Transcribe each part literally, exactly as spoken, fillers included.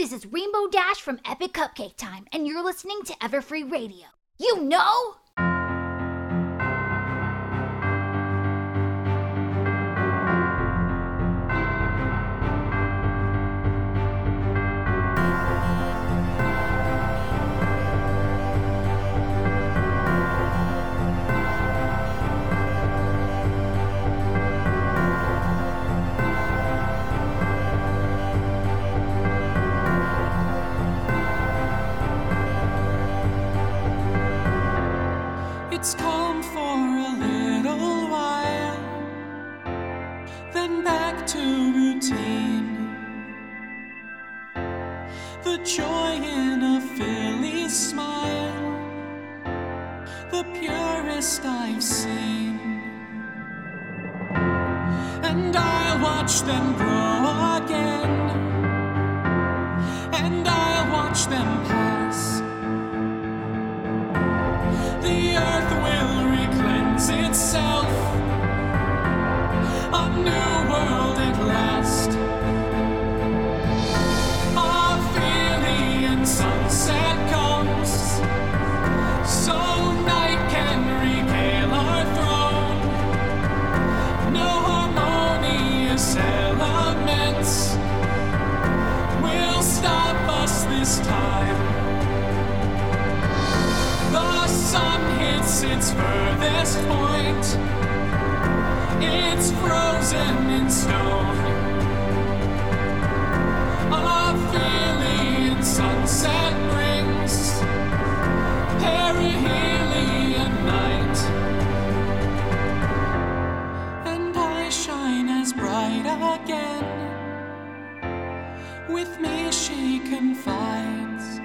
This is Rainbow Dash from Epic Cupcake Time, and you're listening to Everfree Radio. You know? It's calm for a little while, then back to routine. The joy in a Philly's smile, the purest I've seen. And I'll watch them grow again, and I'll watch them pass. The earth will re-cleanse itself, a new world at last. Ophidian sunset comes, so night can regale our throne. No harmonious elements will stop us this time. The sun hits its furthest point, it's frozen in stone. Ophidian sunset brings perihelion night, and I shine as bright again. With me she confides.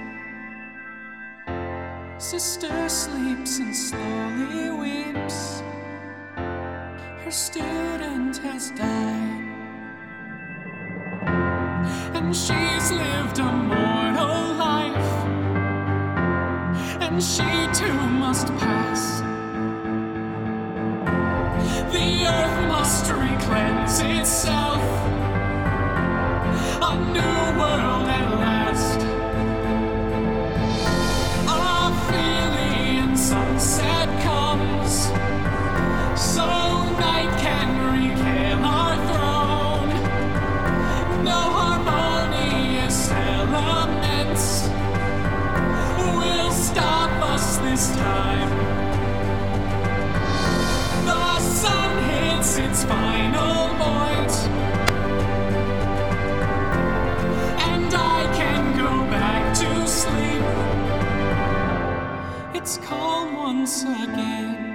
Sister sleeps and slowly weeps. Her student has died, and she's lived a mortal life, and she too must pass. The earth must re-cleanse itself, a new world at last. Sunset comes, so night can regale our throne. No harmonious elements will stop us this time. The sun hits its final point, and I can go back to sleep. It's calm once again.